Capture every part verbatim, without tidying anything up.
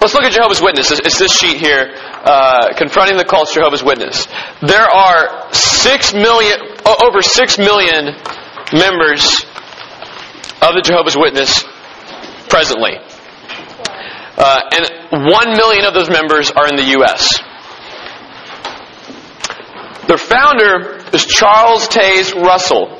let's look at Jehovah's Witnesses. It's this sheet here, uh, confronting the cult's Jehovah's Witness. There are six million, over six million members of the Jehovah's Witness presently. Uh, and one million of those members are in the U S Their founder is Charles Taze Russell.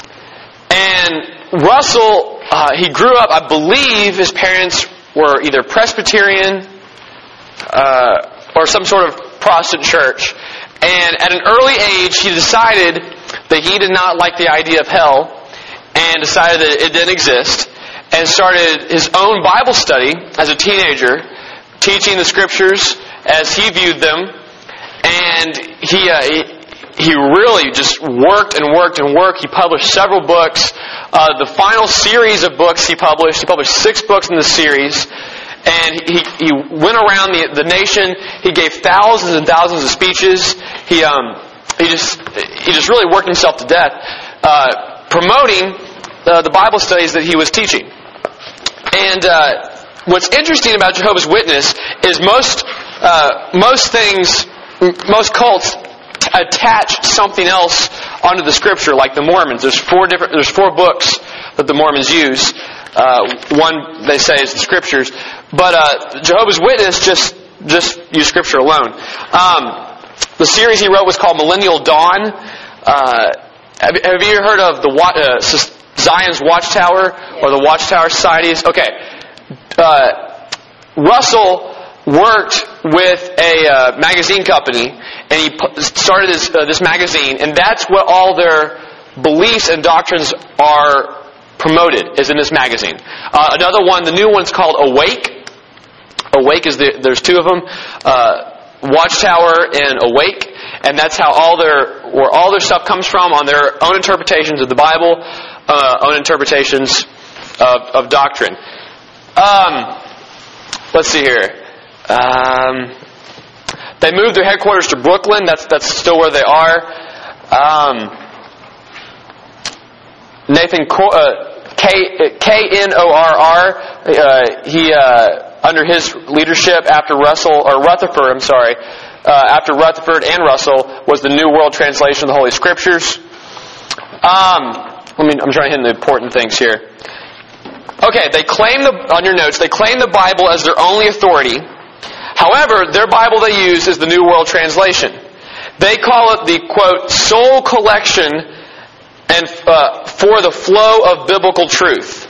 And Russell, uh, he grew up, I believe his parents were either Presbyterian uh, or some sort of Protestant church. And at an early age, he decided that he did not like the idea of hell and decided that it didn't exist, and started his own Bible study as a teenager, teaching the Scriptures as he viewed them. And he, uh, he he really just worked and worked and worked. He published several books. Uh, the final series of books he published, he published six books in the series. And he he went around the the nation. He gave thousands and thousands of speeches. He um he just he just really worked himself to death, uh, promoting uh, the Bible studies that he was teaching. And uh, what's interesting about Jehovah's Witness is most uh, most things, most cults t- attach something else onto the Scripture, like the Mormons. There's four different. There's four books that the Mormons use. Uh, one they say is the Scriptures, but uh, Jehovah's Witness just just use Scripture alone. Um, the series he wrote was called Millennial Dawn. Uh, have, have you heard of the uh, Zion's Watchtower or the Watchtower Societies? Okay. Uh, Russell worked with a uh, magazine company, and he pu- started this, uh, this magazine, and that's what all their beliefs and doctrines are promoted, is in this magazine. Uh, another one, the new one's called Awake. Awake is the, there's two of them, uh, Watchtower and Awake, and that's how all their where all their stuff comes from, on their own interpretations of the Bible, uh, own interpretations of, of doctrine. Um, let's see here. Um, they moved their headquarters to Brooklyn. That's that's still where they are. Um, Nathan Cor- uh, K N O R R. Uh, he uh, under his leadership after Russell or Rutherford. I'm sorry. Uh, after Rutherford and Russell was the New World Translation of the Holy Scriptures. Um, let me. I'm trying to hit the important things here. Okay, they claim the on your notes. They claim the Bible as their only authority. However, their Bible they use is the New World Translation. They call it the quote sole collection and uh, for the flow of biblical truth.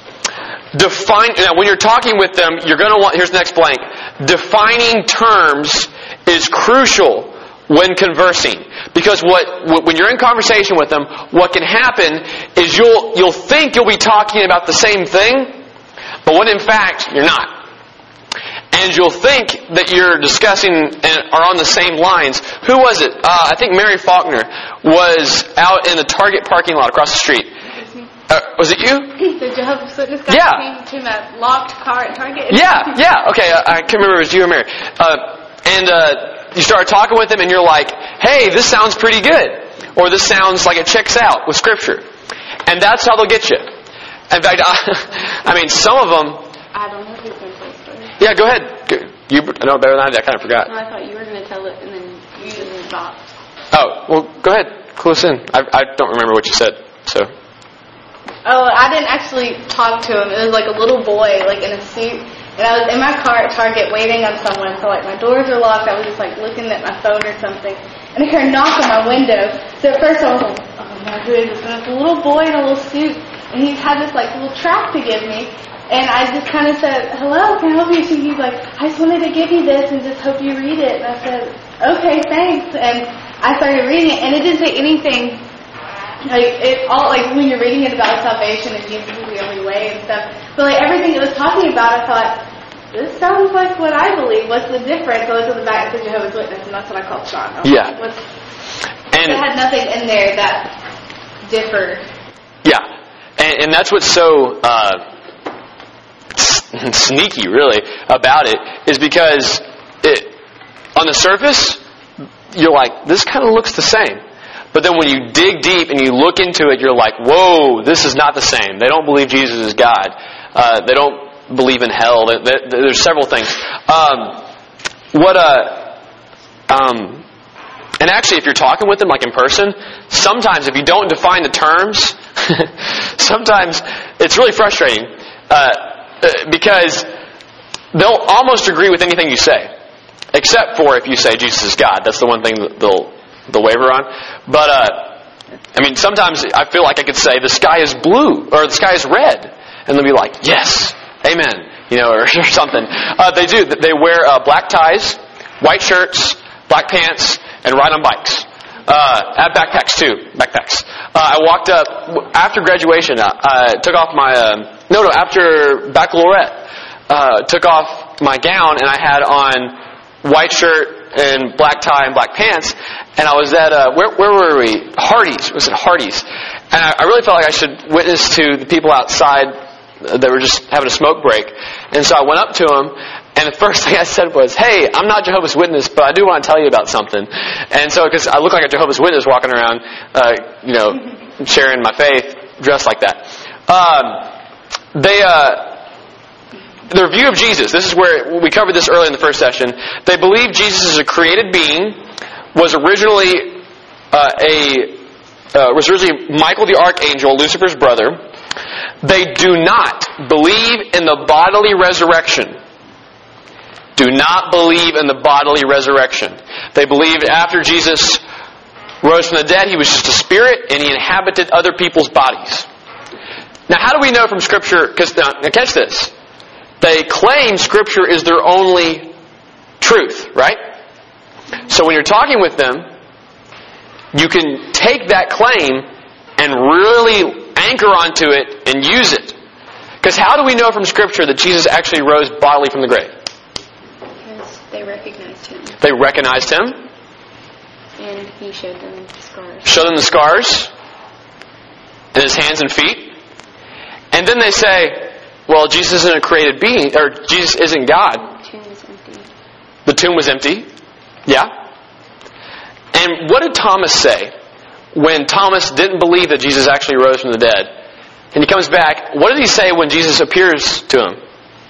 Define now when you're talking with them, you're going to want. Here's the next blank. Defining terms is crucial when conversing, because what when you're in conversation with them, what can happen is you'll you'll think you'll be talking about the same thing, but when in fact you're not. And you'll think that you're discussing and are on the same lines. Who was it? Uh, I think Mary Faulkner was out in the Target parking lot across the street. Uh, was it you? The Jehovah's Witness guy yeah. came to that locked car at Target. Yeah, yeah. Okay, I, I can't remember if it was you or Mary. Uh, and uh, you start talking with them, and you're like, "Hey, this sounds pretty good," or "This sounds like it checks out with Scripture," and that's how they'll get you. In fact, I, I mean, some of them. I don't know if you can tell the story. Yeah, go ahead. You know better than I did. I kind of forgot. No, I thought you were going to tell it, and then you just stopped. Oh, well, go ahead. Clue us in. I, I don't remember what you said, so. Oh, I didn't actually talk to him. It was like a little boy, like in a suit. And I was in my car at Target waiting on someone. So, like, my doors are locked. I was just, like, looking at my phone or something. And I heard a knock on my window. So, at first I was like, oh, my goodness. And it's a little boy in a little suit. And he had this, like, little tract to give me. And I just kind of said, hello, can I help you? So he's like, I just wanted to give you this and just hope you read it. And I said, okay, thanks. And I started reading it. And it didn't say anything. Like, it all, like, when you're reading it about salvation and Jesus is the only way and stuff. But, like, everything it was talking about, I thought, this sounds like what I believe. What's the difference? So I was in the back of the Jehovah's Witness, and that's what I called Sean. I yeah. Like, What's, and it had nothing in there that differed. Yeah. And, and that's what's so uh, sneaky, really, about it, is because it, on the surface, you're like, this kind of looks the same. But then when you dig deep and you look into it, you're like, whoa, this is not the same. They don't believe Jesus is God. Uh, they don't believe in hell. There's several things. Um, what uh, um, and actually, if you're talking with them, like in person, sometimes if you don't define the terms, sometimes it's really frustrating uh, because they'll almost agree with anything you say, except for if you say Jesus is God. That's the one thing that they'll they'll waver on. But uh, I mean, sometimes I feel like I could say the sky is blue or the sky is red, and they'll be like, "Yes, amen," you know, or, or something. Uh, they do. They wear uh, black ties, white shirts, black pants, and ride on bikes. Uh, I have backpacks too. Backpacks. Uh, I walked up after graduation. I uh, took off my uh, no, no. After baccalaureate, uh, took off my gown and I had on white shirt and black tie and black pants. And I was at uh, where where were we? Hardee's. It was at Hardee's, and I, I really felt like I should witness to the people outside that were just having a smoke break. And so I went up to them. And the first thing I said was, "Hey, I'm not Jehovah's Witness, but I do want to tell you about something." And so, because I look like a Jehovah's Witness walking around, uh, you know, sharing my faith, dressed like that. Um, they, uh, their view of Jesus. This is where we covered this early in the first session. They believe Jesus is a created being, was originally uh, a uh, was originally Michael the archangel, Lucifer's brother. They do not believe in the bodily resurrection. Do not believe in the bodily resurrection. They believe after Jesus rose from the dead, He was just a spirit and He inhabited other people's bodies. Now, how do we know from Scripture? Because now, now catch this. They claim Scripture is their only truth, right? So when you're talking with them, you can take that claim and really anchor onto it and use it. Because how do we know from Scripture that Jesus actually rose bodily from the grave? They recognized Him. They recognized Him. And He showed them the scars. Showed them the scars. In His hands and feet. And then they say, well, Jesus isn't a created being, or Jesus isn't God. The tomb was empty. The tomb was empty. Yeah. And what did Thomas say when Thomas didn't believe that Jesus actually rose from the dead? And he comes back. What did he say when Jesus appears to him?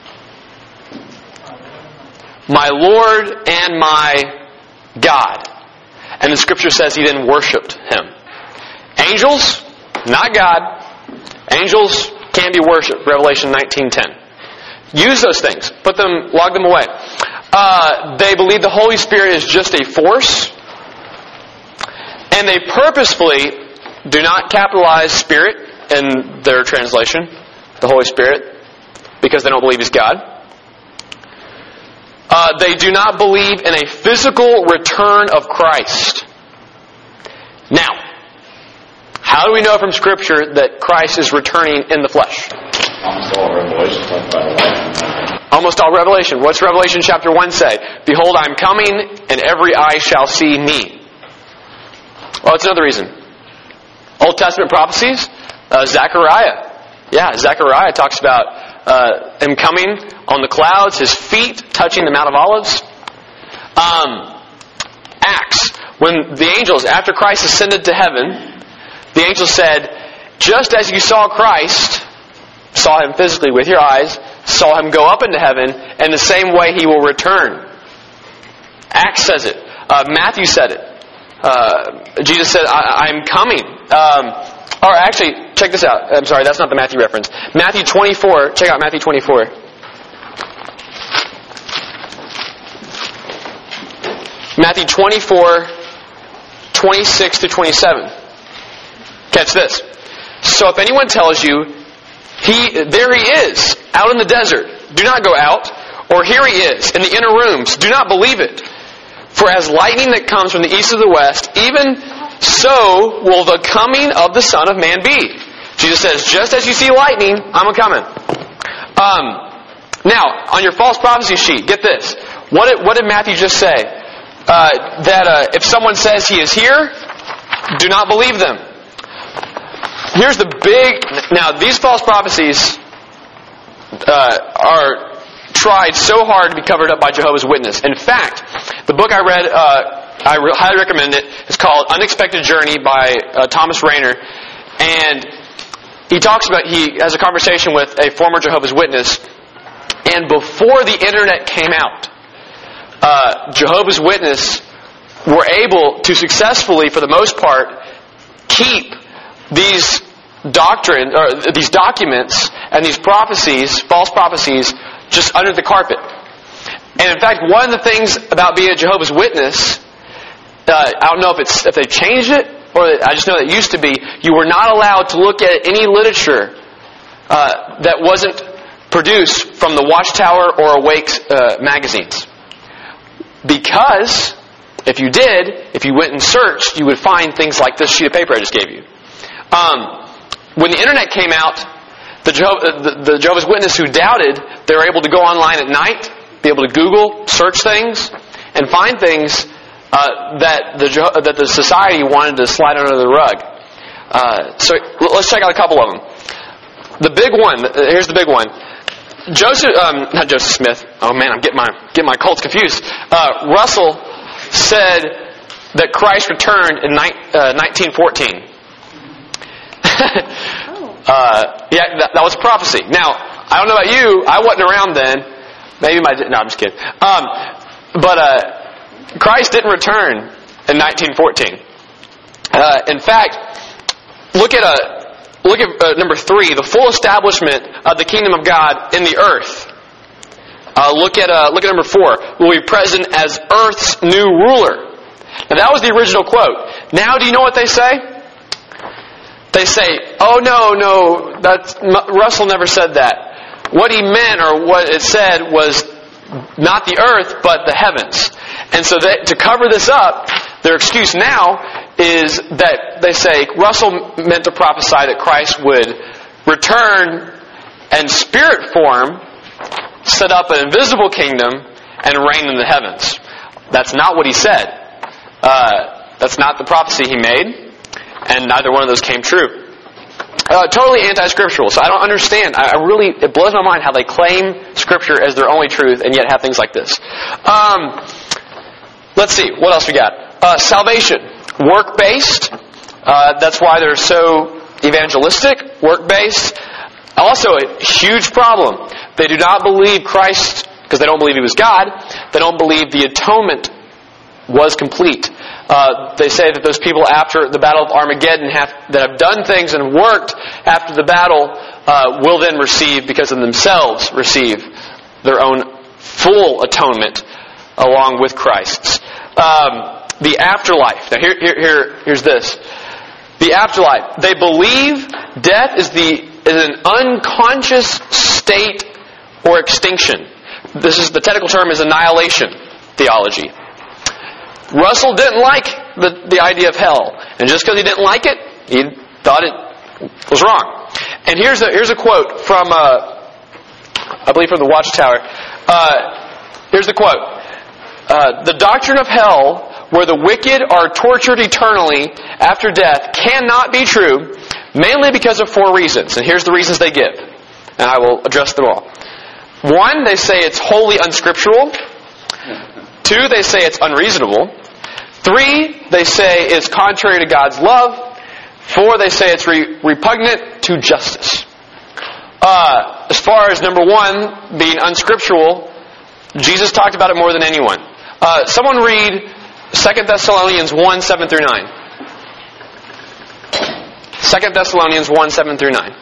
My Lord and my God. And the Scripture says he then worshipped Him. Angels, not God. Angels can't be worshipped. Revelation nineteen ten. Use those things. Put them, log them away. Uh, they believe the Holy Spirit is just a force. And they purposefully do not capitalize Spirit in their translation, the Holy Spirit, because they don't believe He's God. Uh, they do not believe in a physical return of Christ. Now, how do we know from Scripture that Christ is returning in the flesh? Almost all Revelation talk about Elijah. Almost all Revelation. What's Revelation chapter one say? Behold, I am coming, and every eye shall see me. Well, that's another reason. Old Testament prophecies, uh, Zechariah. Yeah, Zechariah talks about uh, him coming on the clouds, His feet touching the Mount of Olives. Um, Acts, when the angels, after Christ ascended to heaven, the angels said, just as you saw Christ, saw Him physically with your eyes, saw Him go up into heaven, in the same way He will return. Acts says it. Uh, Matthew said it. Uh, Jesus said, I, I'm coming. Um, or actually, check this out. I'm sorry, that's not the Matthew reference. Matthew twenty-four. Check out Matthew twenty-four. Matthew twenty-four, twenty-six to twenty-seven. Catch this. So if anyone tells you, he there he is, out in the desert, do not go out. Or here he is, in the inner rooms, do not believe it. For as lightning that comes from the east of the west, even so will the coming of the Son of Man be. Jesus says, just as you see lightning, I'm a-coming. Um, now, on your false prophecy sheet, get this. What did, what did Matthew just say? Uh, that uh, if someone says he is here, do not believe them. Here's the big... Now, these false prophecies uh, are tried so hard to be covered up by Jehovah's Witness. In fact, the book I read, uh, I re- highly recommend it. It's called Unexpected Journey by uh, Thomas Rainer. And he talks about, he has a conversation with a former Jehovah's Witness. and before the internet came out, uh, Jehovah's Witnesses were able to successfully, for the most part, keep these doctrine or these documents and these prophecies, false prophecies, just under the carpet. And in fact, one of the things about being a Jehovah's Witness, uh, I don't know if it's if they've changed it, or I just know that it used to be, you were not allowed to look at any literature uh, that wasn't produced from the Watchtower or Awake uh, magazines. Because if you did, if you went and searched, you would find things like this sheet of paper I just gave you. Um, when the internet came out, the, Jeho- the, the Jehovah's Witnesses who doubted, they were able to go online at night, be able to Google, search things, and find things uh, that the that the society wanted to slide under the rug. Uh, so let's check out a couple of them. The big one. Here's the big one. Joseph, um, not Joseph Smith. Oh man, I'm getting my getting my cults confused. Uh, Russell said that Christ returned in ni- uh, nineteen fourteen. uh, yeah, that, that was a prophecy. Now, I don't know about you. I wasn't around then. Maybe my no, I'm just kidding. Um, but uh, Christ didn't return in nineteen fourteen. Uh, in fact, look at a. Look at uh, number three, the full establishment of the kingdom of God in the earth. Uh, look at uh, look at number four, will be present as earth's new ruler. Now that was the original quote. Now do you know what they say? They say, oh no, no, that's, Russell never said that. What he meant, or what it said, was not the earth, but the heavens. And so they, to cover this up, their excuse now is that they say Russell meant to prophesy that Christ would return in spirit form, set up an invisible kingdom, and reign in the heavens. That's not what he said. Uh, that's not the prophecy he made, and neither one of those came true. Uh, totally anti-scriptural. So I don't understand. I, I really, it blows my mind how they claim Scripture as their only truth and yet have things like this. Um, let's see. What else we got? Uh, salvation. Work-based. Uh, that's why they're so evangelistic. Work-based. Also a huge problem. They do not believe Christ, because they don't believe He was God. They don't believe the atonement was complete. Uh, they say that those people after the Battle of Armageddon have, that have done things and worked after the battle uh, will then receive, because of themselves, receive their own full atonement along with Christ's. Um, the afterlife. Now here, here, here, here's this. The afterlife. They believe death is the is an unconscious state or extinction. This is the technical term is annihilation theology. Russell didn't like the, the idea of hell. And just because he didn't like it, he thought it was wrong. And here's a, here's a quote from, uh, I believe from the Watchtower. Uh, here's the quote. Uh, the doctrine of hell, where the wicked are tortured eternally after death, cannot be true, mainly because of four reasons. And here's the reasons they give. And I will address them all. One, they say it's wholly unscriptural. Two, they say it's unreasonable. Three, they say it's contrary to God's love. Four, they say it's re- repugnant to justice. Uh, as far as number one, being unscriptural, Jesus talked about it more than anyone. Uh, someone read Second Thessalonians one, seven through nine. Second Thessalonians one, seven through nine.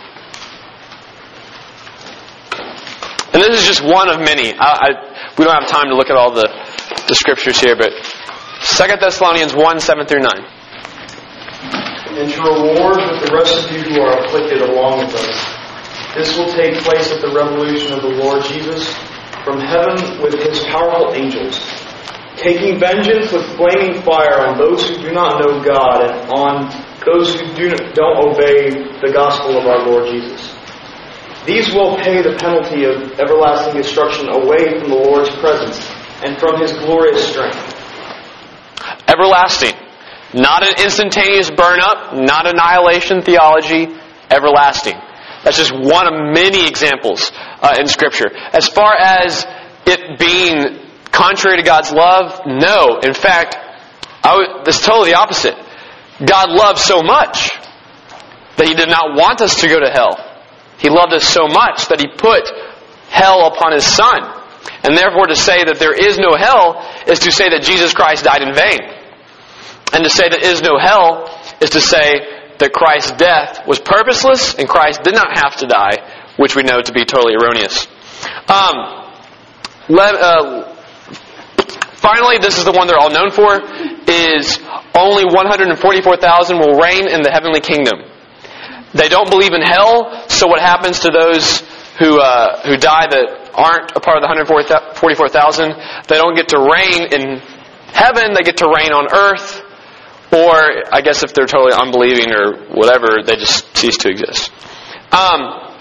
And this is just one of many. I, I, we don't have time to look at all the, the scriptures here, but Second Thessalonians one, seven through nine. And to reward with the rest of you who are afflicted along with us. This will take place at the revelation of the Lord Jesus from heaven with His powerful angels, taking vengeance with flaming fire on those who do not know God and on those who do not, don't obey the gospel of our Lord Jesus. These will pay the penalty of everlasting destruction away from the Lord's presence and from His glorious strength. Everlasting. Not an instantaneous burn up, not annihilation theology, everlasting. That's just one of many examples uh, in Scripture. As far as it being contrary to God's love, no. In fact, I would, it's totally the opposite. God loved so much that He did not want us to go to hell. He loved us so much that He put hell upon His Son. And therefore to say that there is no hell is to say that Jesus Christ died in vain. And to say that there is no hell is to say that Christ's death was purposeless and Christ did not have to die, which we know to be totally erroneous. Um, let, uh, finally, this is the one they're all known for, is only one hundred forty-four thousand will reign in the heavenly kingdom. They don't believe in hell, so what happens to those who uh, who die that aren't a part of the one hundred forty-four thousand? They don't get to reign in heaven, they get to reign on earth. Or, I guess if they're totally unbelieving or whatever, they just cease to exist. Um,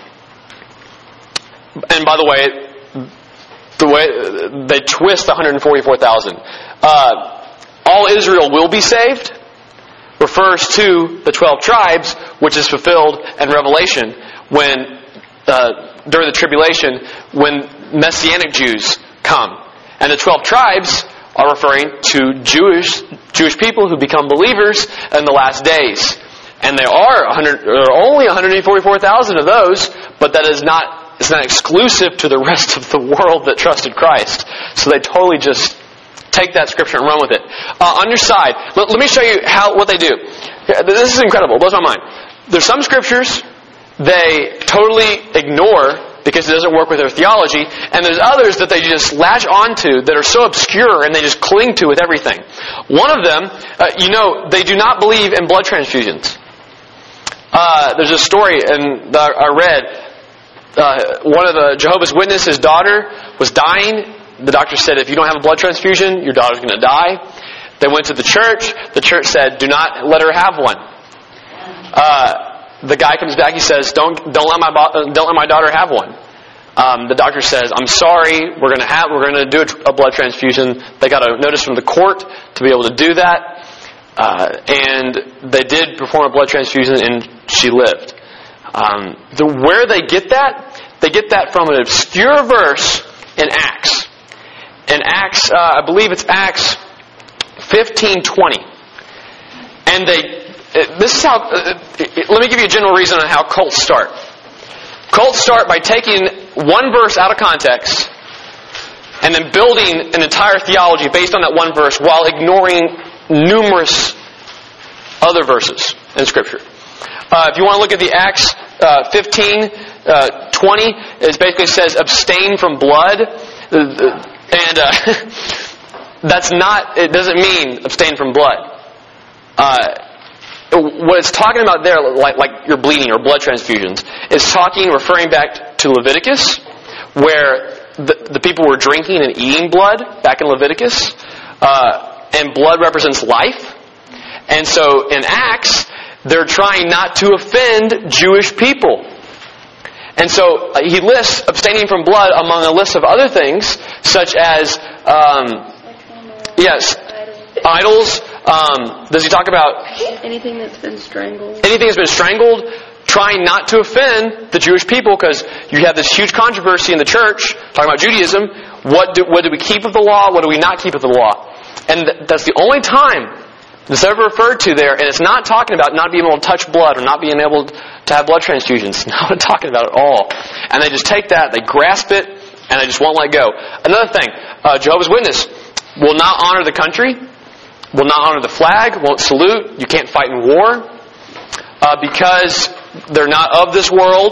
and by the way, the way they twist the one hundred forty-four thousand. Uh, all Israel will be saved refers to the twelve tribes, which is fulfilled in Revelation when, uh, during the tribulation, when Messianic Jews come. And the twelve tribes are referring to Jewish Jewish people who become believers in the last days. And there are, one hundred, there are only one hundred forty-four thousand of those, but that is not, it's not exclusive to the rest of the world that trusted Christ. So they totally just take that scripture and run with it. Uh, on your side, let, let me show you how what they do. This is incredible. It blows my mind. There's some scriptures they totally ignore because it doesn't work with their theology, and there's others that they just latch onto that are so obscure and they just cling to with everything. One of them, uh, you know, they do not believe in blood transfusions. Uh, there's a story and I read, uh, one of the Jehovah's Witnesses' daughter was dying. The doctor said, if you don't have a blood transfusion, your daughter's going to die. They went to the church. The church said, do not let her have one. Uh, The guy comes back. He says, "Don't don't let my don't let my daughter have one." Um, the doctor says, "I'm sorry. We're going to have we're going to do a blood transfusion." They got a notice from the court to be able to do that, uh, and they did perform a blood transfusion, and she lived. Um, the where they get that, they get that from an obscure verse in Acts. In Acts, uh, I believe it's Acts fifteen twenty, and they. This is how, uh, let me give you a general reason on how cults start. Cults start by taking one verse out of context and then building an entire theology based on that one verse while ignoring numerous other verses in Scripture. Uh, if you want to look at the Acts uh, fifteen twenty, it basically says abstain from blood. And uh, that's not, it doesn't mean abstain from blood. Uh, What it's talking about there, like, like you're bleeding or blood transfusions, is talking, referring back to Leviticus, where the, the people were drinking and eating blood back in Leviticus, uh, and blood represents life. And so in Acts, they're trying not to offend Jewish people. And so uh, he lists abstaining from blood among a list of other things, such as, um, yes, idols. Um, does he talk about anything that's been strangled? Anything that's been strangled, trying not to offend the Jewish people, because you have this huge controversy in the church talking about Judaism. What do, what do we keep of the law? What do we not keep of the law? And th- that's the only time that's ever referred to there, and it's not talking about not being able to touch blood or not being able to have blood transfusions. It's not talking about it at all. And they just take that, they grasp it, and they just won't let go. Another thing, uh, Jehovah's Witness will not honor the country, will not honor the flag, won't salute. You can't fight in war uh, because they're not of this world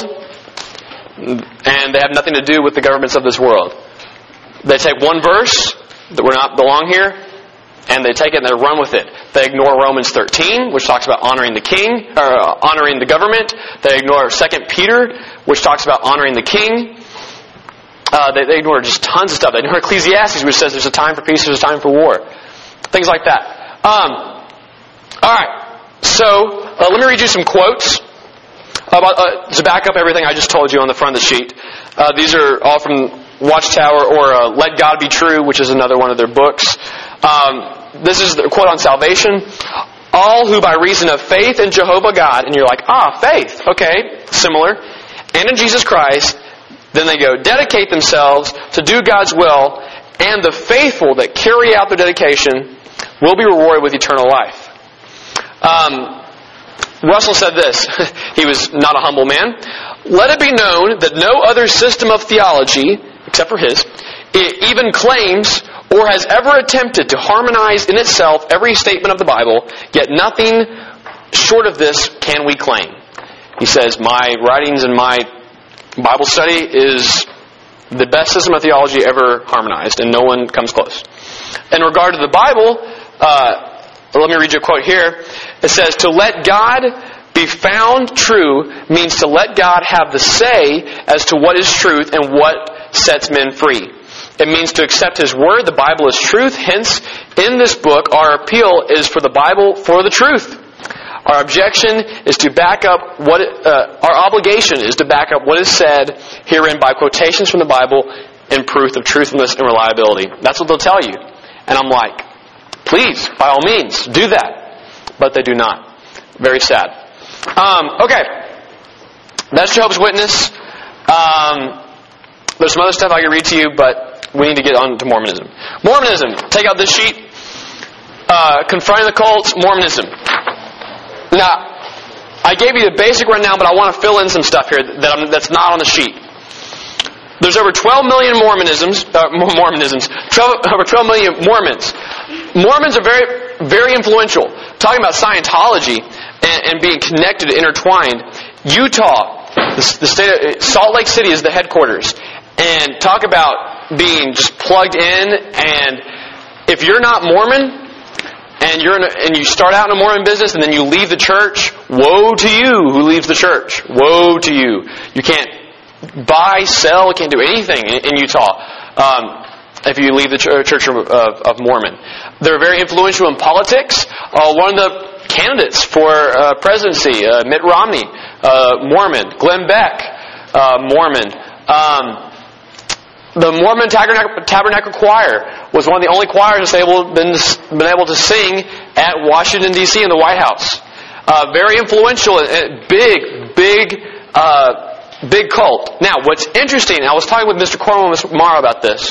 and they have nothing to do with the governments of this world. They take one verse that we're not belong here and they take it and they run with it. They ignore Romans thirteen, which talks about honoring the king, or uh, honoring the government. They ignore Second Peter, which talks about honoring the king. Uh, they, they ignore just tons of stuff. They ignore Ecclesiastes, which says there's a time for peace, there's a time for war. Things like that. Um, all right. So uh, let me read you some quotes about uh, to back up everything I just told you on the front of the sheet. Uh, these are all from Watchtower or uh, Let God Be True, which is another one of their books. Um, this is the quote on salvation. All who by reason of faith in Jehovah God, and you're like, ah, faith, okay, similar, and in Jesus Christ, then they go, dedicate themselves to do God's will, and the faithful that carry out their dedication will be rewarded with eternal life. Um, Russell said this. He was not a humble man. Let it be known that no other system of theology, except for his, even claims or has ever attempted to harmonize in itself every statement of the Bible, yet nothing short of this can we claim. He says, my writings and my Bible study is the best system of theology ever harmonized, and no one comes close. In regard to the Bible, uh, let me read you a quote here. It says, to let God be found true means to let God have the say as to what is truth and what sets men free. It means to accept His Word. The Bible is truth. Hence, in this book, our appeal is for the Bible for the truth. Our objection is to back up what, it, uh, our obligation is to back up what is said herein by quotations from the Bible in proof of truthfulness and reliability. That's what they'll tell you. And I'm like, please, by all means, do that. But they do not. Very sad. Um, okay. That's Jehovah's Witness. Um, there's some other stuff I could read to you, but we need to get on to Mormonism. Mormonism. Take out this sheet. Uh, confronting the cults, Mormonism. Now, I gave you the basic rundown, but I want to fill in some stuff here that I'm, that's not on the sheet. There's over twelve million Mormonisms, uh, Mormonisms, twelve, over twelve million Mormons. Mormons are very, very influential. Talking about Scientology and, and being connected, intertwined. Utah, the, the state of Salt Lake City is the headquarters, and talk about being just plugged in. And if you're not Mormon, and you're in a, and you start out in a Mormon business, and then you leave the church, woe to you who leaves the church. Woe to you. You can't buy, sell, can't do anything in, in Utah um, if you leave the ch- Church of, of, of Mormon. They're very influential in politics. Uh, one of the candidates for uh, presidency, uh, Mitt Romney, uh, Mormon. Glenn Beck, uh, Mormon. Um, The Mormon Tabernacle, Tabernacle Choir was one of the only choirs that's able, been, been able to sing at Washington, D C in the White House. Uh, very influential and big, big, uh, big cult. Now, what's interesting, I was talking with Mister Cornwell and Mister Morrow about this.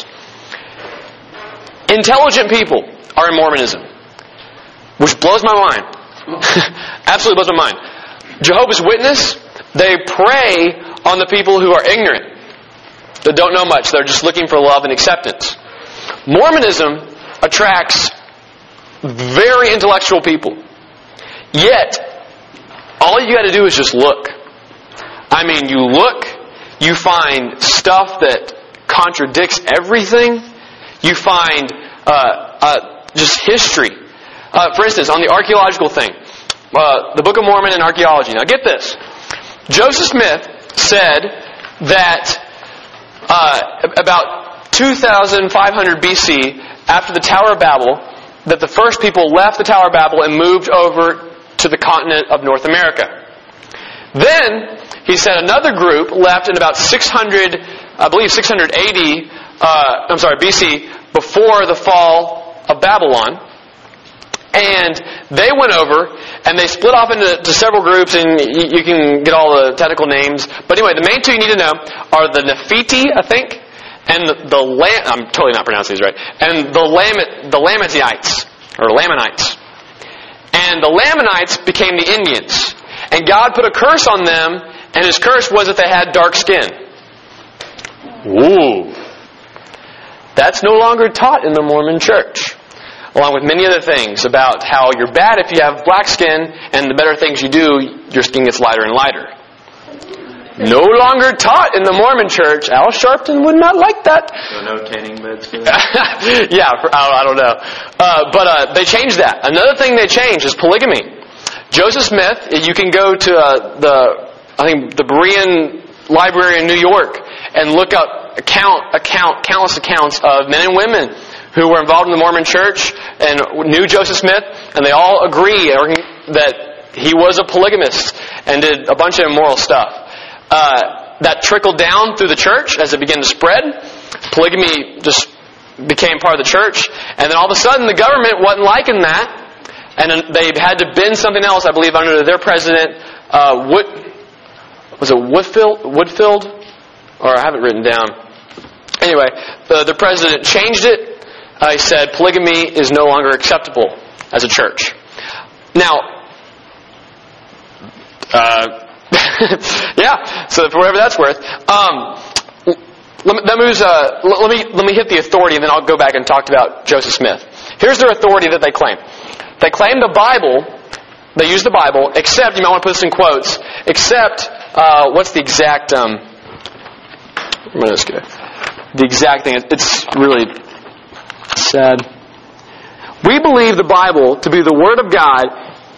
Intelligent people are in Mormonism, which blows my mind. Absolutely blows my mind. Jehovah's Witness, they prey on the people who are ignorant, that don't know much. They're just looking for love and acceptance. Mormonism attracts very intellectual people. Yet, all you got to do is just look. I mean, you look, you find stuff that contradicts everything. You find uh, uh, just history. Uh, for instance, on the archaeological thing, uh, the Book of Mormon and archaeology. Now get this. Joseph Smith said that Uh, about two thousand five hundred B C, after the Tower of Babel, that the first people left the Tower of Babel and moved over to the continent of North America. Then, he said another group left in about six hundred, I believe six hundred eighty, uh, I'm sorry, B C, before the fall of Babylon. And they went over, and they split off into to several groups, and you, you can get all the technical names. But anyway, the main two you need to know are the Nephiti, I think, and the, the Lam- I'm totally not pronouncing these right, and the Lam- the Lamanites, or Lamanites. And the Lamanites became the Indians. And God put a curse on them, and His curse was that they had dark skin. Ooh. That's no longer taught in the Mormon Church. Along with many other things about how you're bad if you have black skin, and the better things you do, your skin gets lighter and lighter. No longer taught in the Mormon Church. Al Sharpton would not like that. So no tanning beds for that? yeah, for, I, I don't know. Uh, but uh, they changed that. Another thing they changed is polygamy. Joseph Smith, you can go to uh, the, I think, the Berean Library in New York and look up account, account, countless accounts of men and women who were involved in the Mormon Church and knew Joseph Smith, and they all agree that he was a polygamist and did a bunch of immoral stuff. Uh, that trickled down through the church as it began to spread. Polygamy just became part of the church, and then all of a sudden the government wasn't liking that, and they had to bend something else, I believe, under their president, uh, Wood, was it Woodfield? Woodfield? Or I have it written down. Anyway, the, the president changed it. I said polygamy is no longer acceptable as a church. Now, uh, Yeah, so for whatever that's worth. Um, let me, that moves, uh, let me let me hit the authority, and then I'll go back and talk about Joseph Smith. Here's their authority that they claim. They claim the Bible, they use the Bible, except, you might want to put this in quotes, except, uh, what's the exact, um, I'm going to just get the exact thing. It's really sad. We believe the Bible to be the Word of God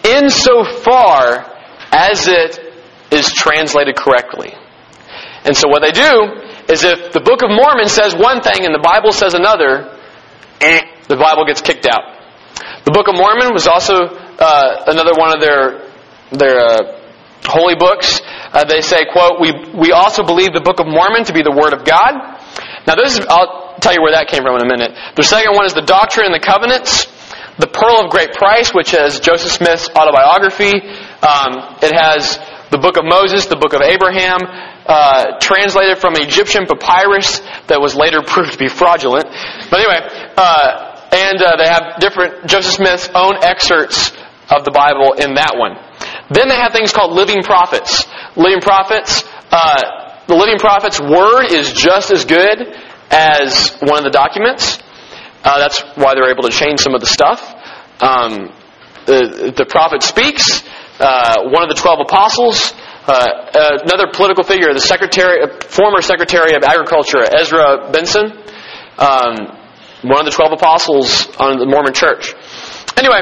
insofar as it is translated correctly. And so what they do is if the Book of Mormon says one thing and the Bible says another, eh, the Bible gets kicked out. The Book of Mormon was also uh, another one of their their uh, holy books. Uh, they say, quote, we we also believe the Book of Mormon to be the Word of God. Now this is, I'll tell you where that came from in a minute. The second one is the Doctrine and the Covenants. The Pearl of Great Price, which has Joseph Smith's autobiography. Um, it has the Book of Moses, the Book of Abraham, uh, translated from Egyptian papyrus that was later proved to be fraudulent. But anyway, uh, and uh, they have different, Joseph Smith's own excerpts of the Bible in that one. Then they have things called living prophets. Living prophets, uh, the living prophet's word is just as good as one of the documents. Uh, that's why they're able to change some of the stuff. Um, the, the prophet speaks. Uh, one of the twelve apostles. Uh, another political figure, the secretary, former Secretary of Agriculture, Ezra Benson. Um, one of the twelve apostles on the Mormon Church. Anyway,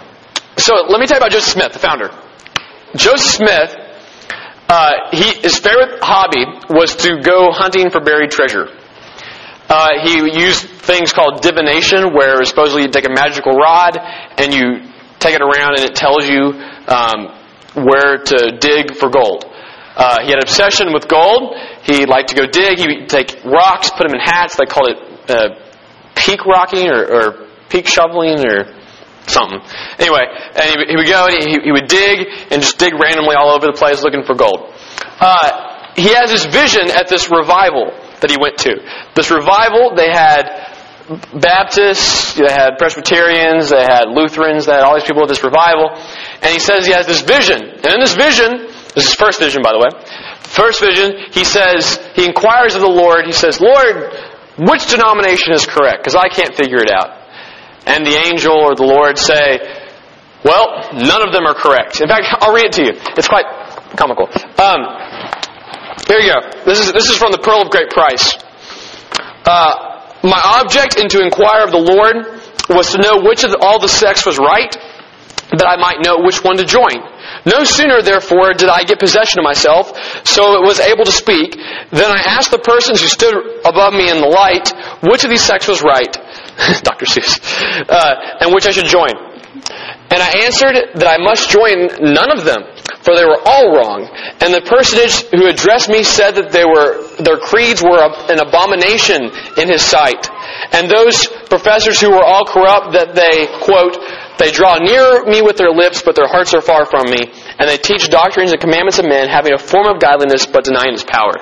so let me tell you about Joseph Smith, the founder. Joseph Smith, uh, he, his favorite hobby was to go hunting for buried treasure. Uh, he used things called divination, where supposedly you take a magical rod and you take it around and it tells you um, where to dig for gold. Uh, he had an obsession with gold. He liked to go dig. He would take rocks, put them in hats. They called it uh, peak rocking or, or peak shoveling or something. Anyway, and he, he would go and he, he would dig and just dig randomly all over the place looking for gold. Uh, he has this vision at this revival that he went to. This revival, they had Baptists, they had Presbyterians, they had Lutherans, they had all these people at this revival. And he says he has this vision. And in this vision, this is his first vision, by the way. First vision, he says, he inquires of the Lord, he says, Lord, which denomination is correct? Because I can't figure it out. And the angel or the Lord say, well, none of them are correct. In fact, I'll read it to you. It's quite comical. Um, here you go. This is this is from the Pearl of Great Price. Uh, my object in to inquire of the Lord was to know which of the, all the sects was right, that I might know which one to join. No sooner, therefore, did I get possession of myself, so it was able to speak, than I asked the persons who stood above me in the light, which of these sects was right, Doctor Seuss, uh, and which I should join. And I answered that I must join none of them, for they were all wrong. And the personage who addressed me said that they were their creeds were an abomination in his sight. And those professors who were all corrupt, that they, quote, they draw near me with their lips, but their hearts are far from me. And they teach doctrines and commandments of men, having a form of godliness, but denying its power.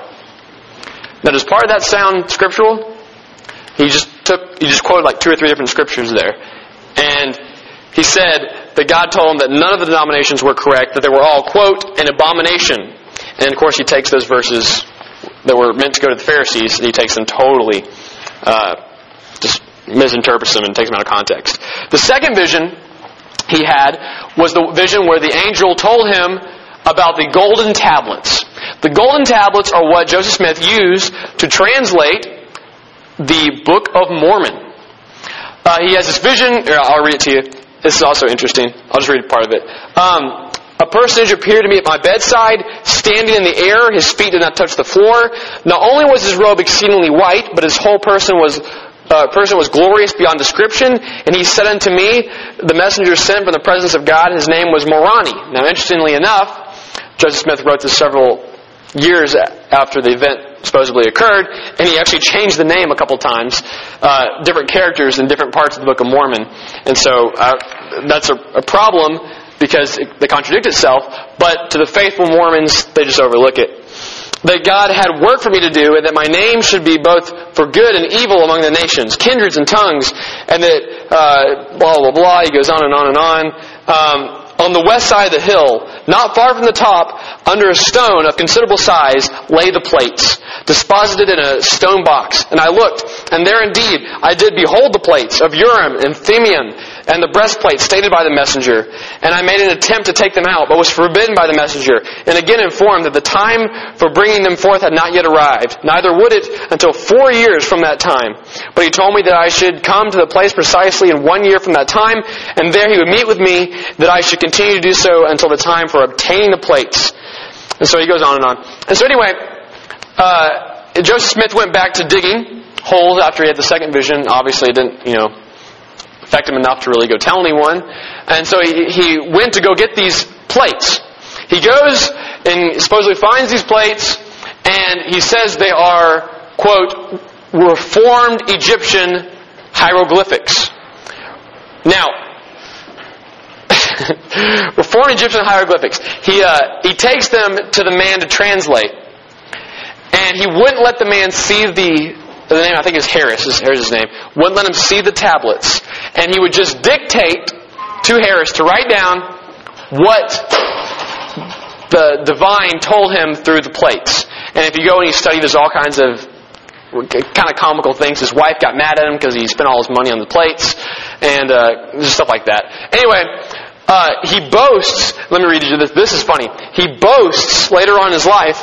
Now, does part of that sound scriptural? He just took, he just quoted like two or three different scriptures there. And he said that God told him that none of the denominations were correct, that they were all, quote, an abomination. And of course he takes those verses that were meant to go to the Pharisees, and he takes them totally, uh, just misinterprets them and takes them out of context. The second vision he had was the vision where the angel told him about the golden tablets. The golden tablets are what Joseph Smith used to translate the Book of Mormon. Uh, he has this vision, here, I'll read it to you. This is also interesting. I'll just read part of it. Um, a personage appeared to me at my bedside, standing in the air. His feet did not touch the floor. Not only was his robe exceedingly white, but his whole person was uh, person was glorious beyond description. And he said unto me, the messenger sent from the presence of God, his name was Moroni. Now, interestingly enough, Joseph Smith wrote this several years after the event supposedly occurred, and he actually changed the name a couple times, uh, different characters in different parts of the Book of Mormon. And so uh, that's a, a problem because it, they contradict itself, but to the faithful Mormons, they just overlook it. That God had work for me to do, and that my name should be both for good and evil among the nations, kindreds and tongues, and that uh, blah, blah, blah, he goes on and on and on. Um, on the west side of the hill, not far from the top, under a stone of considerable size, lay the plates, disposited in a stone box. And I looked, and there indeed I did behold the plates of Urim and Thummim, and the breastplate stated by the messenger. And I made an attempt to take them out, but was forbidden by the messenger, and again informed that the time for bringing them forth had not yet arrived, neither would it until four years from that time. But he told me that I should come to the place precisely in one year from that time, and there he would meet with me, that I should continue to do so until the time for obtaining the plates. And so he goes on and on. And so anyway, uh, Joseph Smith went back to digging holes after he had the second vision. Obviously it didn't, you know, affect him enough to really go tell anyone. And so he, he went to go get these plates. He goes and supposedly finds these plates, and he says they are, quote, Reformed Egyptian hieroglyphics. Now, Reformed Egyptian hieroglyphics. He uh, he takes them to the man to translate, and he wouldn't let the man see the the name. I think is Harris. Is Harris's name? Wouldn't let him see the tablets, and he would just dictate to Harris to write down what the divine told him through the plates. And if you go and you study, there's all kinds of kind of comical things. His wife got mad at him because he spent all his money on the plates, and uh, just stuff like that. Anyway, uh, he boasts. Let me read you this. This is funny. He boasts later on in his life.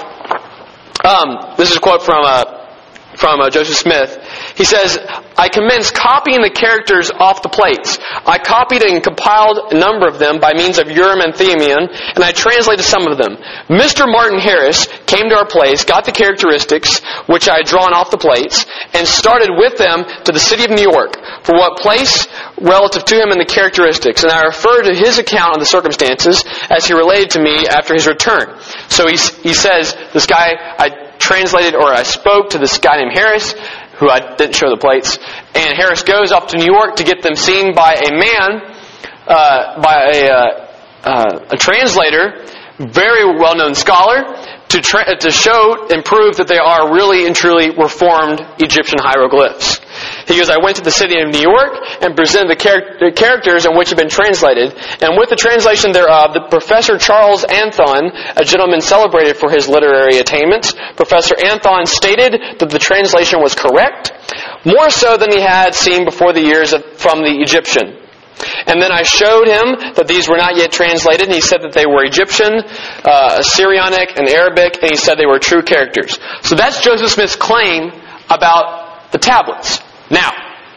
Um, this is a quote from uh, from uh, Joseph Smith. He says, I commenced copying the characters off the plates. I copied and compiled a number of them by means of Urim and Thummim, and I translated some of them. Mister Martin Harris came to our place, got the characteristics, which I had drawn off the plates, and started with them to the city of New York, for what place relative to him and the characteristics. And I refer to his account of the circumstances as he related to me after his return. So he, he says, this guy, I translated, or I spoke to this guy named Harris, who I didn't show the plates, and Harris goes up to New York to get them seen by a man, uh, by a, uh, uh, a translator, very well-known scholar, to tra- to show and prove that they are really and truly Reformed Egyptian hieroglyphs. He goes, I went to the city of New York and presented the, char- the characters in which had been translated, and with the translation thereof, the Professor Charles Anthon, a gentleman celebrated for his literary attainments, Professor Anthon stated that the translation was correct, more so than he had seen before the years of, from the Egyptian. And then I showed him that these were not yet translated, and he said that they were Egyptian, uh, Syrianic, and Arabic, and he said they were true characters. So that's Joseph Smith's claim about the tablets. Now,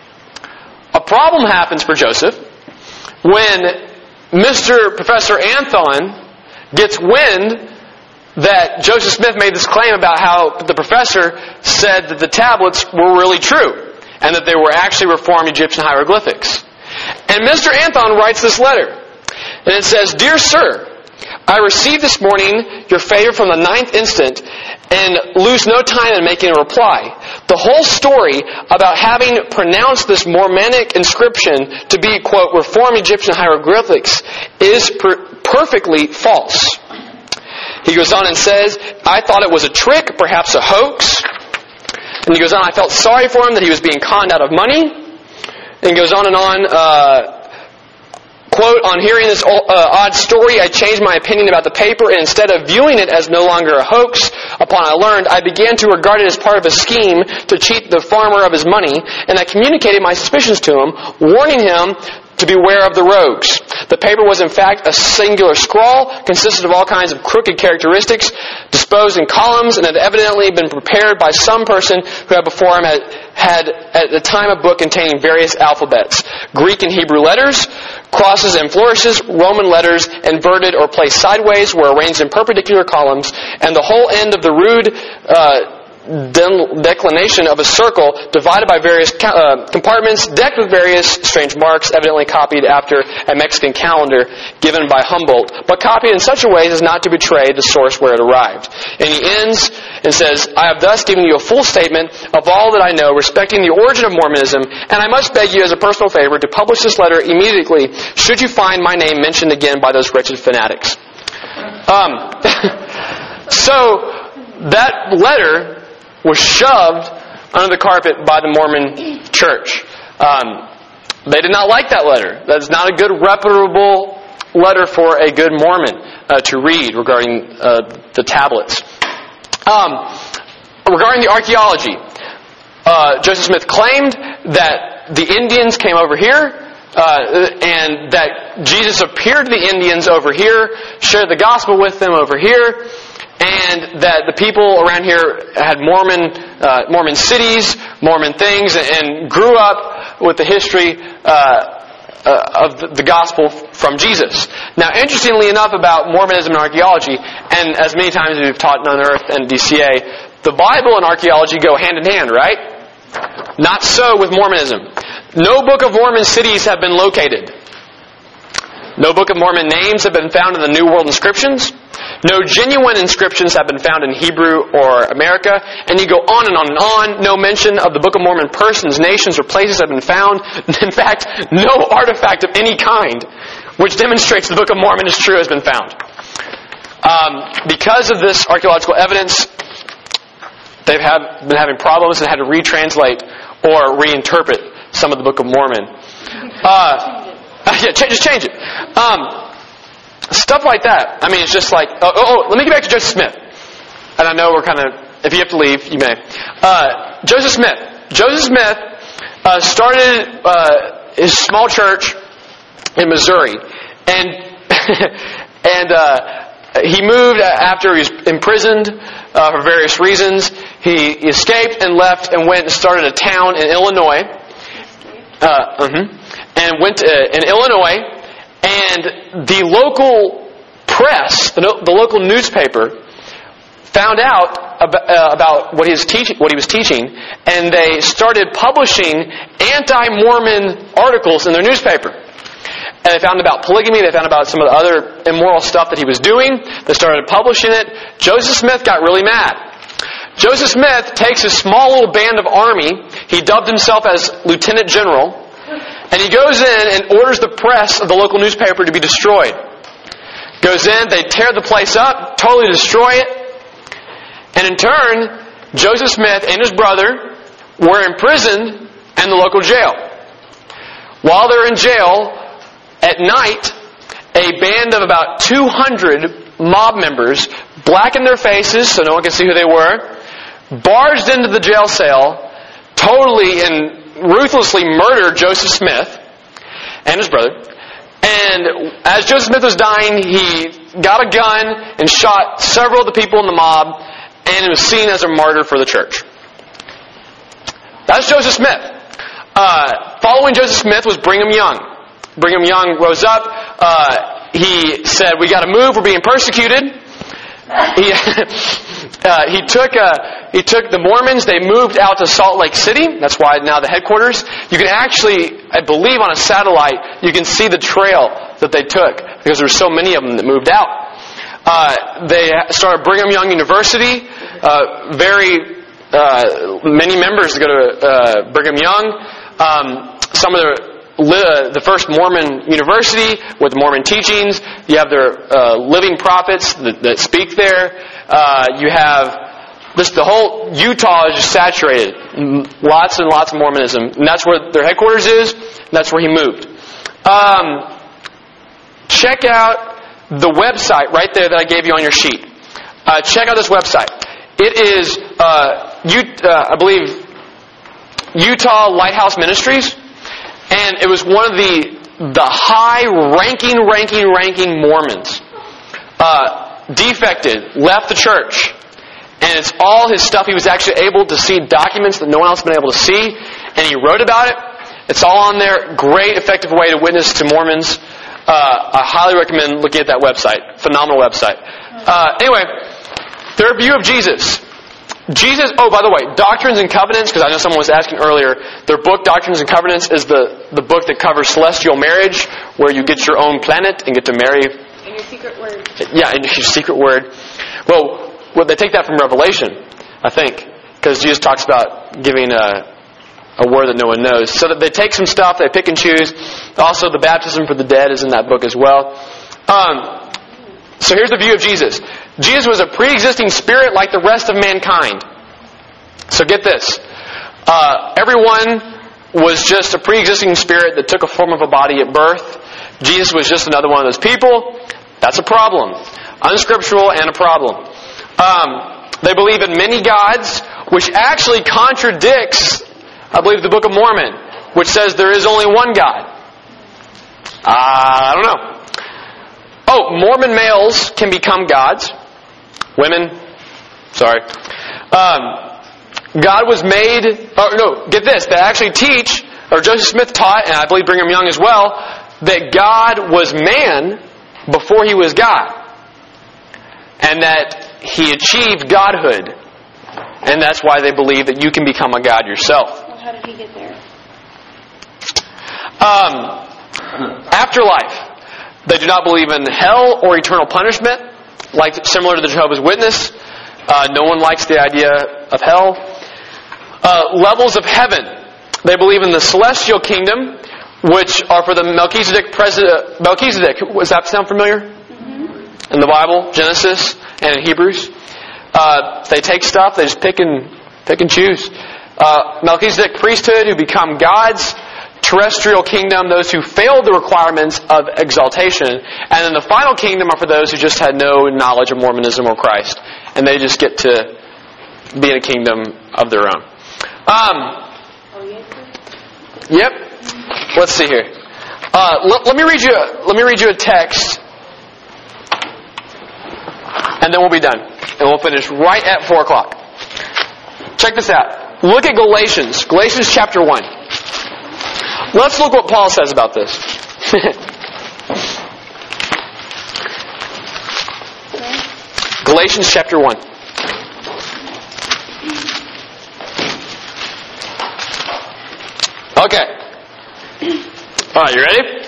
a problem happens for Joseph when Mister Professor Anthon gets wind that Joseph Smith made this claim about how the professor said that the tablets were really true, and that they were actually Reformed Egyptian hieroglyphics. And Mister Anthon writes this letter, and it says, Dear Sir, I received this morning your favor from the ninth instant, and lose no time in making a reply. The whole story about having pronounced this Mormonic inscription to be, quote, Reformed Egyptian hieroglyphics is per- perfectly false. He goes on and says, I thought it was a trick, perhaps a hoax. And he goes on, I felt sorry for him that he was being conned out of money. And goes on and on, uh, quote, on hearing this uh, odd story, I changed my opinion about the paper, and instead of viewing it as no longer a hoax, upon I learned, I began to regard it as part of a scheme to cheat the farmer of his money, and I communicated my suspicions to him, warning him to beware of the rogues. The paper was in fact a singular scrawl, consisted of all kinds of crooked characteristics, disposed in columns, and had evidently been prepared by some person who had before him had, had at the time a book containing various alphabets, Greek and Hebrew letters, crosses and flourishes, Roman letters, inverted or placed sideways, were arranged in perpendicular columns, and the whole end of the rude uh, declination of a circle divided by various uh, compartments, decked with various strange marks, evidently copied after a Mexican calendar given by Humboldt, but copied in such a way as not to betray the source where it arrived. And he ends and says, I have thus given you a full statement of all that I know respecting the origin of Mormonism, and I must beg you as a personal favor to publish this letter immediately should you find my name mentioned again by those wretched fanatics. Um, so, that letter was shoved under the carpet by the Mormon church. Um, they did not like that letter. That's not a good, reputable letter for a good Mormon uh, to read regarding uh, the tablets. Um, regarding the archaeology, uh, Joseph Smith claimed that the Indians came over here, uh, and that Jesus appeared to the Indians over here, shared the gospel with them over here, and that the people around here had Mormon uh, Mormon cities, Mormon things, and grew up with the history uh, uh, of the gospel from Jesus. Now, interestingly enough about Mormonism and archaeology, and as many times as we've taught in Unearthed and D C A, the Bible and archaeology go hand in hand, right? Not so with Mormonism. No Book of Mormon cities have been located. No Book of Mormon names have been found in the New World inscriptions. No genuine inscriptions have been found in Hebrew or America. And you go on and on and on. No mention of the Book of Mormon persons, nations, or places have been found. In fact, no artifact of any kind which demonstrates the Book of Mormon is true has been found. Um, because of this archaeological evidence, they've have, been having problems and had to retranslate or reinterpret some of the Book of Mormon. Uh, yeah, just change it. Um, stuff like that. I mean, it's just like, oh, oh, oh, let me get back to Joseph Smith. And I know we're kind of, if you have to leave, you may. Uh, Joseph Smith. Joseph Smith uh, started uh, his small church in Missouri. And, and uh, he moved after he was imprisoned uh, for various reasons. He escaped and left and went and started a town in Illinois. Uh, uh-huh. And went to, uh, in Illinois, and the local press, the, no, the local newspaper, found out about, uh, about what he was teaching, what he was teaching, and they started publishing anti-Mormon articles in their newspaper. And they found about polygamy. They found about some of the other immoral stuff that he was doing. They started publishing it. Joseph Smith got really mad. Joseph Smith takes his small little band of army. He dubbed himself as Lieutenant General. And he goes in and orders the press of the local newspaper to be destroyed. Goes in, they tear the place up, totally destroy it. And in turn, Joseph Smith and his brother were imprisoned in the local jail. While they're in jail, at night, a band of about two hundred mob members blackened their faces so no one could see who they were, barged into the jail cell, totally and ruthlessly murdered Joseph Smith and his brother. And as Joseph Smith was dying, he got a gun and shot several of the people in the mob, and was seen as a martyr for the church. That's Joseph Smith. Uh, following Joseph Smith was Brigham Young. Brigham Young rose up. Uh, he said, "We got to move. We're being persecuted." He, uh, he took uh, he took the Mormons. They moved out to Salt Lake City. That's why now the headquarters. You can actually, I believe, on a satellite, you can see the trail that they took because there were so many of them that moved out. Uh, they started Brigham Young University. Uh, very uh, many members go to uh, Brigham Young. Um, some of the the first Mormon university with Mormon teachings. You have their uh, living prophets that, that speak there. Uh, you have just the whole Utah is just saturated. Lots and lots of Mormonism. And that's where their headquarters is. And that's where he moved. Um, check out the website right there that I gave you on your sheet. Uh, check out this website. It is, uh, U- uh, I believe, Utah Lighthouse Ministries. And it was one of the the high-ranking, ranking, ranking Mormons. Uh, defected, left the church. And it's all his stuff. He was actually able to see documents that no one else had been able to see. And he wrote about it. It's all on there. Great, effective way to witness to Mormons. Uh, I highly recommend looking at that website. Phenomenal website. Uh, anyway, their view of Jesus. Jesus, oh, by the way, Doctrines and Covenants, because I know someone was asking earlier, their book, Doctrines and Covenants, is the, the book that covers celestial marriage, where you get your own planet and get to marry. And your secret word. Yeah, and your secret word. Well, well they take that from Revelation, I think, because Jesus talks about giving a, a word that no one knows. So that they take some stuff, they pick and choose. Also, the baptism for the dead is in that book as well. Um... So here's the view of Jesus. Jesus was a pre-existing spirit like the rest of mankind. So get this. Uh, everyone was just a pre-existing spirit that took a form of a body at birth. Jesus was just another one of those people. That's a problem. Unscriptural and a problem. Um, they believe in many gods, which actually contradicts, I believe, the Book of Mormon, which says there is only one God. Uh, I don't know. Oh, Mormon males can become gods. Women, sorry. Um, God was made, oh no, get this, they actually teach, or Joseph Smith taught, and I believe Brigham Young as well, that God was man before He was God. And that He achieved godhood. And that's why they believe that you can become a god yourself. Well, how did he get there? Um, afterlife. They do not believe in hell or eternal punishment, like similar to the Jehovah's Witness. Uh, no one likes the idea of hell. Uh, levels of heaven. They believe in the celestial kingdom, which are for the Melchizedek president. Melchizedek, does that sound familiar? Mm-hmm. In the Bible, Genesis, and in Hebrews. Uh, they take stuff, they just pick and pick and choose. Uh, Melchizedek priesthood, who become gods. Terrestrial kingdom, those who failed the requirements of exaltation. And then the final kingdom are for those who just had no knowledge of Mormonism or Christ. And they just get to be in a kingdom of their own. Um, yep. Let's see here. Uh, let, let me read you. A, let me read you a text, and then we'll be done, and we'll finish right at four o'clock. Check this out. Look at Galatians. Galatians chapter one. Let's look what Paul says about this. Galatians chapter one. Okay. Alright, you ready?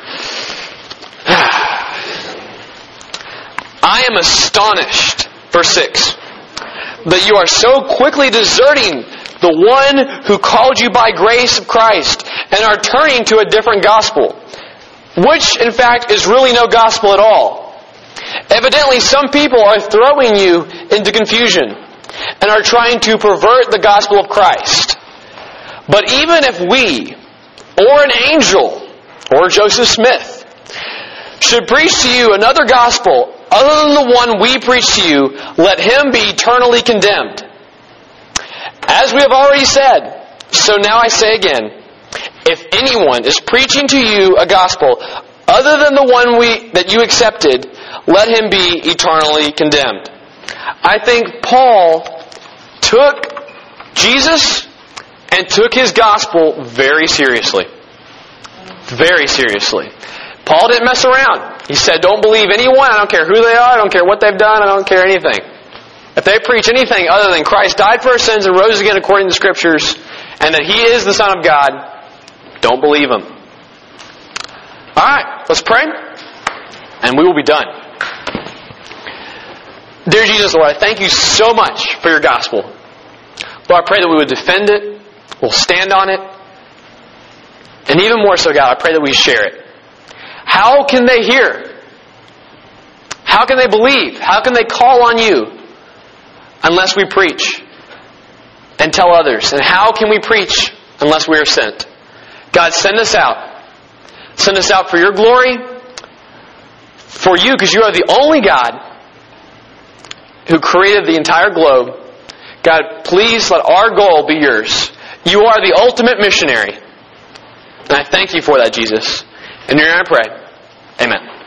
I am astonished, verse six, that you are so quickly deserting the one who called you by grace of Christ and are turning to a different gospel, which in fact is really no gospel at all. Evidently some people are throwing you into confusion and are trying to pervert the gospel of Christ. But even if we, or an angel, or Joseph Smith, should preach to you another gospel other than the one we preach to you, let him be eternally condemned. As we have already said, so now I say again, if anyone is preaching to you a gospel other than the one we that you accepted, let him be eternally condemned. I think Paul took Jesus and took his gospel very seriously. Very seriously. Paul didn't mess around. He said, don't believe anyone. I don't care who they are. I don't care what they've done. I don't care anything. If they preach anything other than Christ died for our sins and rose again according to the Scriptures, and that He is the Son of God, don't believe them. Alright, let's pray, and we will be done. Dear Jesus, Lord, I thank You so much for Your gospel. Lord, I pray that we would defend it, we'll stand on it, and even more so, God, I pray that we share it. How can they hear? How can they believe? How can they call on You unless we preach and tell others? And how can we preach unless we are sent? God, send us out. Send us out for Your glory, for You, because You are the only God who created the entire globe. God, please let our goal be Yours. You are the ultimate missionary. And I thank You for that, Jesus. In Your name I pray. Amen.